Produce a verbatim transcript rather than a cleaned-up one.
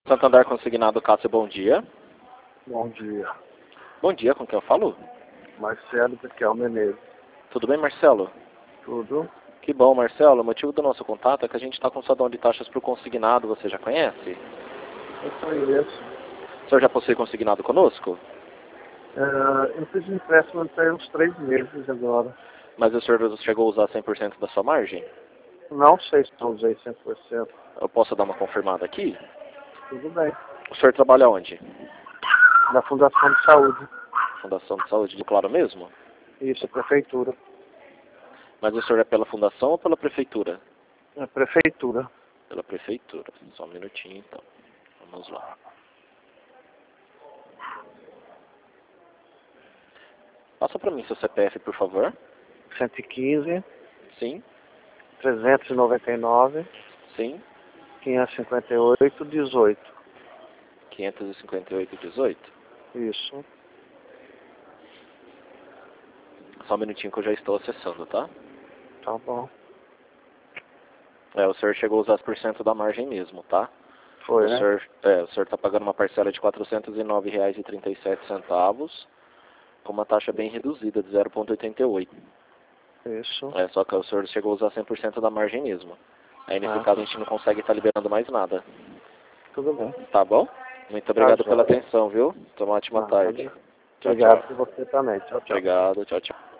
Santander Consignado Cássio, bom dia. Bom dia. Bom dia, com quem eu falo? Marcelo Bequel Menezes. Tudo bem, Marcelo? Tudo? Que bom, Marcelo. O motivo do nosso contato é que a gente está com sadão de taxas para o consignado, você já conhece? Eu conheço. O senhor já possui consignado conosco? É, eu fiz um empréstimo tem uns três meses agora. Mas o senhor chegou a usar cem por cento da sua margem? Não sei se não usei cem por cento. Eu posso dar uma confirmada aqui? Tudo bem. O senhor trabalha onde? Na Fundação de Saúde. Fundação de Saúde do Claro mesmo? Isso, Prefeitura. Mas o senhor é pela Fundação ou pela Prefeitura? É Prefeitura. Pela Prefeitura. Só um minutinho, então. Vamos lá. Passa para mim seu C P F, por favor. cento e quinze, Sim, trezentos e noventa e nove, sim. quinhentos e cinquenta e oito, dezoito. quinhentos e cinquenta e oito, dezoito. Isso. Só um minutinho que eu já estou acessando, tá? Tá bom. É, o senhor chegou a usar por cento da margem mesmo, tá? Foi, O né? senhor é, o senhor está pagando uma parcela de quatrocentos e nove reais e trinta e sete centavos, com uma taxa bem reduzida de zero vírgula oitenta e oito. Isso. É, só que o senhor chegou a usar cem por cento da margem mesmo. Aí nesse Ah, caso a gente não consegue estar liberando mais nada. tudo bem. Tá bom? Muito Tá obrigado pela jóia. atenção, viu? Tenha uma ótima Nada. tarde. Tchau, Obrigado tchau. por você também. Tchau, tchau. Obrigado, tchau, tchau.